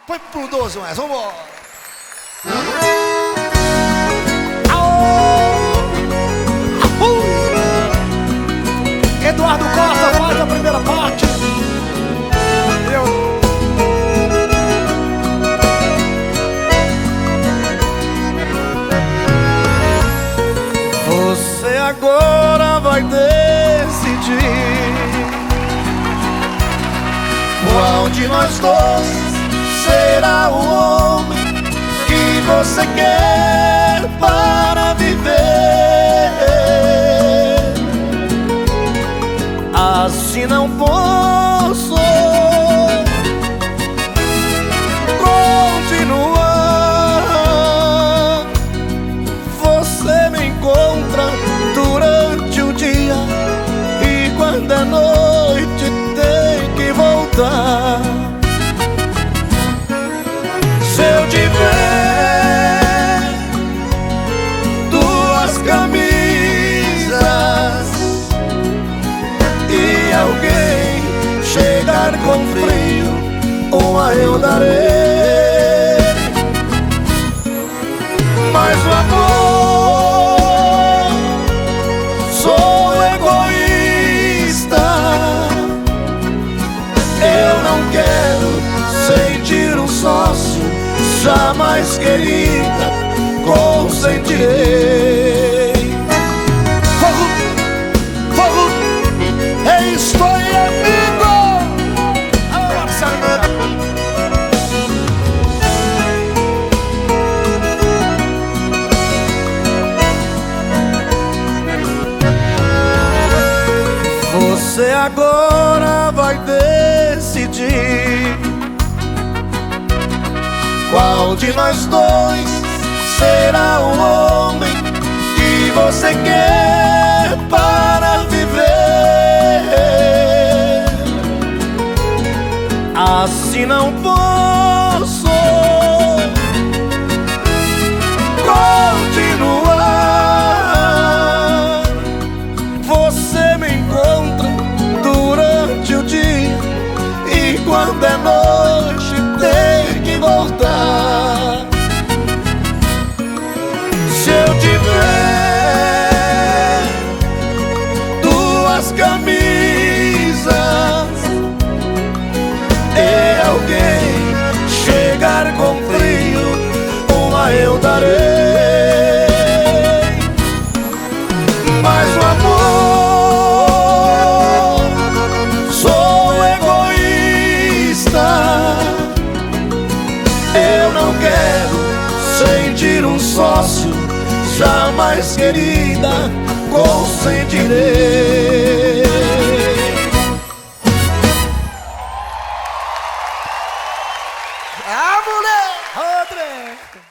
Põe pro 12 mais, vambora. Eduardo Costa faz a primeira parte. Você agora vai decidir qual de nós dois será o homem que você quer para viver. Assim não posso continuar. Você me encontra durante o dia e quando é noite tem que voltar. Se eu tiver duas camisas e alguém chegar com frio, uma eu darei. Mas o amor, sou egoísta. Eu não quero sentir um sócio, jamais querida, consentirei. Fogo, fogo, estou amigo. Você agora vai decidir qual de nós dois será o homem que você quer para viver. Assim não posso continuar. Você me encontra durante o dia e quando é noite tem que voltar. Se eu tiver duas camisas e alguém chegar com frio, uma eu darei. Mas o amor, sou egoísta. Eu não quero sentir um sócio, jamais querida, consentirei. Ah, moleque! Rodrigo!